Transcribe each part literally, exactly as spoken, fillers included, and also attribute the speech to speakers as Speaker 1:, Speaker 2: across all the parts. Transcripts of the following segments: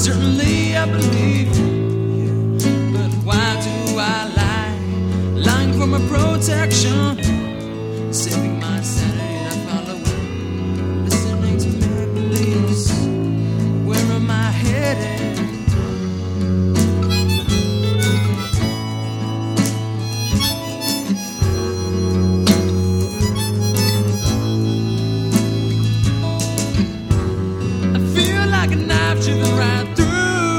Speaker 1: Certainly I believe you, but why do I lie? Lying for my protection, saving my sanity, not following, listening to make-believes. Where am I headed? I feel like a knife driven right through.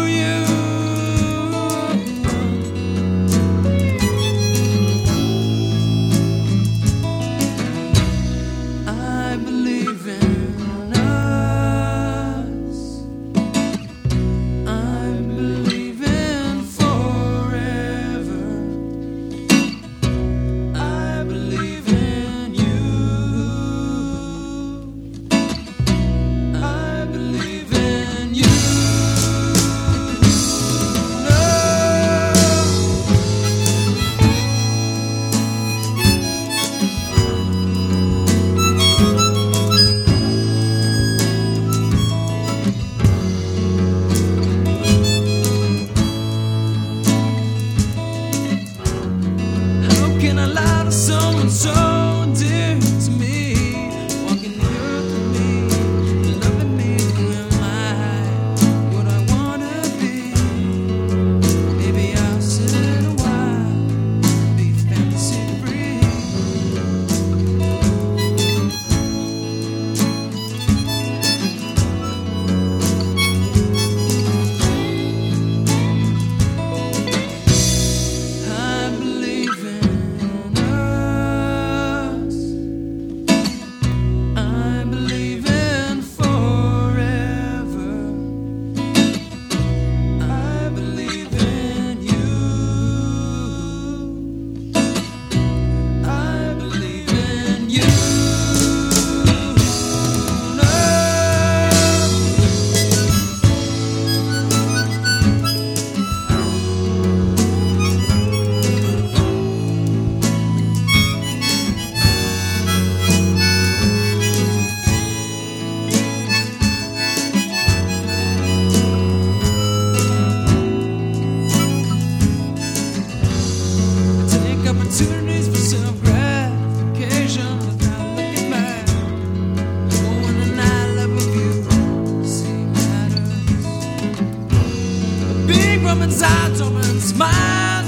Speaker 1: Can I lie to someone so dear to me? Walking the earth with me, loving me. Who am I? What I wanna be? Maybe I'll sit a while, be fantasy free. I believe in opportunities for self-gratification without looking back. Going and I love a view, see matters. A big woman's eyes open, smile.